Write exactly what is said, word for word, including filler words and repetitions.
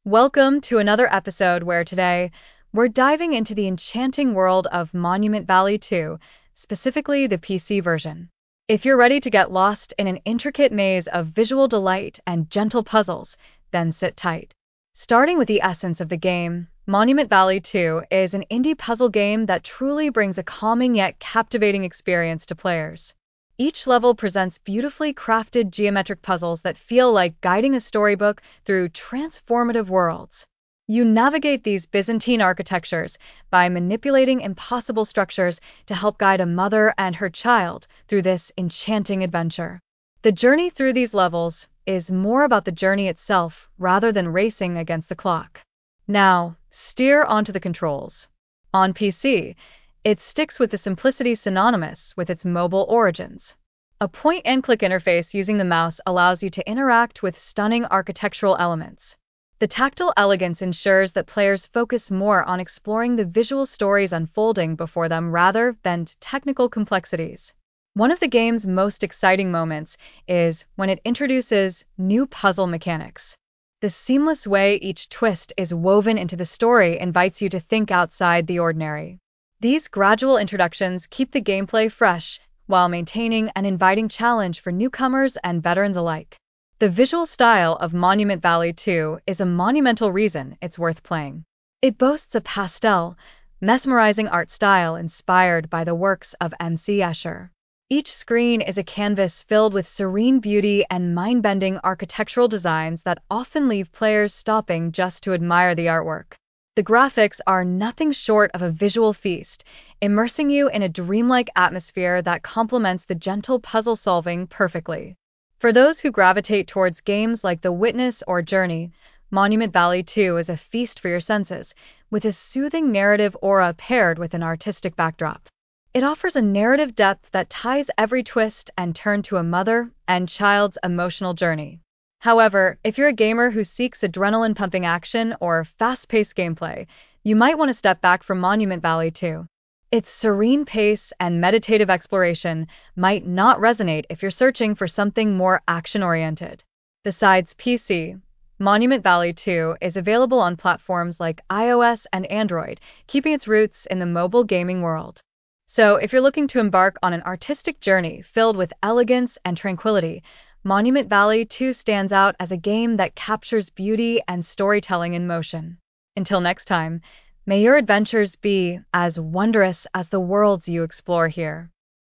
Welcome to another episode where today we're diving into the enchanting world of Monument Valley two, specifically the P C version. If you're ready to get lost in an intricate maze of visual delight and gentle puzzles, then sit tight. Starting with the essence of the game, Monument Valley two is an indie puzzle game that truly brings a calming yet captivating experience to players. Each level presents beautifully crafted geometric puzzles that feel like guiding a storybook through transformative worlds. You navigate these Byzantine architectures by manipulating impossible structures to help guide a mother and her child through this enchanting adventure. The journey through these levels is more about the journey itself rather than racing against the clock. Now, steer onto the controls. On P C, it sticks with the simplicity synonymous with its mobile origins. A point-and-click interface using the mouse allows you to interact with stunning architectural elements. The tactile elegance ensures that players focus more on exploring the visual stories unfolding before them rather than technical complexities. One of the game's most exciting moments is when it introduces new puzzle mechanics. The seamless way each twist is woven into the story invites you to think outside the ordinary. These gradual introductions keep the gameplay fresh while maintaining an inviting challenge for newcomers and veterans alike. The visual style of Monument Valley two is a monumental reason it's worth playing. It boasts a pastel, mesmerizing art style inspired by the works of M C Escher. Each screen is a canvas filled with serene beauty and mind-bending architectural designs that often leave players stopping just to admire the artwork. The graphics are nothing short of a visual feast, immersing you in a dreamlike atmosphere that complements the gentle puzzle solving perfectly. For those who gravitate towards games like The Witness or Journey, Monument Valley two is a feast for your senses, with a soothing narrative aura paired with an artistic backdrop. It offers a narrative depth that ties every twist and turn to a mother and child's emotional journey. However, if you're a gamer who seeks adrenaline-pumping action or fast-paced gameplay, you might want to step back from Monument Valley two. Its serene pace and meditative exploration might not resonate if you're searching for something more action-oriented. Besides P C, Monument Valley two is available on platforms like iOS and Android, keeping its roots in the mobile gaming world. So, if you're looking to embark on an artistic journey filled with elegance and tranquility, Monument Valley two stands out as a game that captures beauty and storytelling in motion. Until next time, may your adventures be as wondrous as the worlds you explore here.